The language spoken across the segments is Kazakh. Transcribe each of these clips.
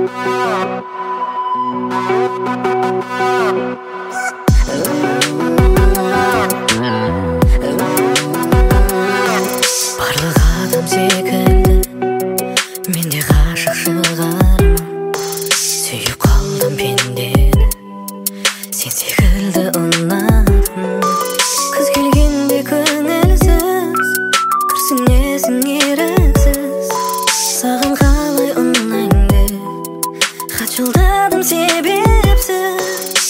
Барлық адам секілді мен де ғашық шығармын. Сүйіп қалдым пендені, сен секілді ұнадым. Күз келгенде көңілсіз күрсінесің еріксіз. Саған қалай ұнайды хат жолдадым себепсіз.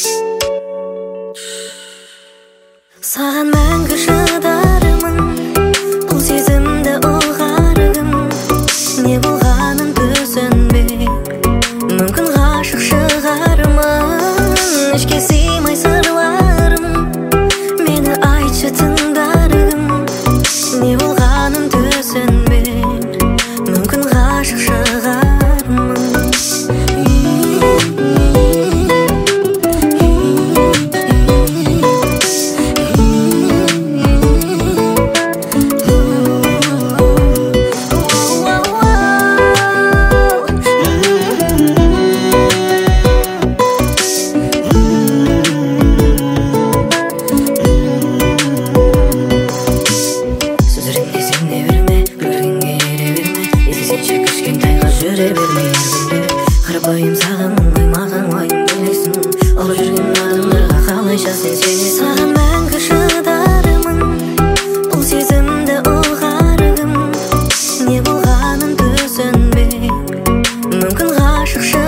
Саған мәңгі шыдармын, бұл сезімді ұғарғым. Не болғанын түсінбей мүмкін ғашық шығармын. Ішке сыймай сырларым, мені айтшы тыңдарым. Не болғанын түсінбей мүмкін ғашық шығармын. Жүре берме әркімде, қарапайым саған оңай, маған уайым бөлесің. Алып жүрген адамдарға қалайша сен сенесің. Саған мәңгі шыдармын, бұл сезімді ұғарғым. Не болғанын түсінбей мүмкін ғашық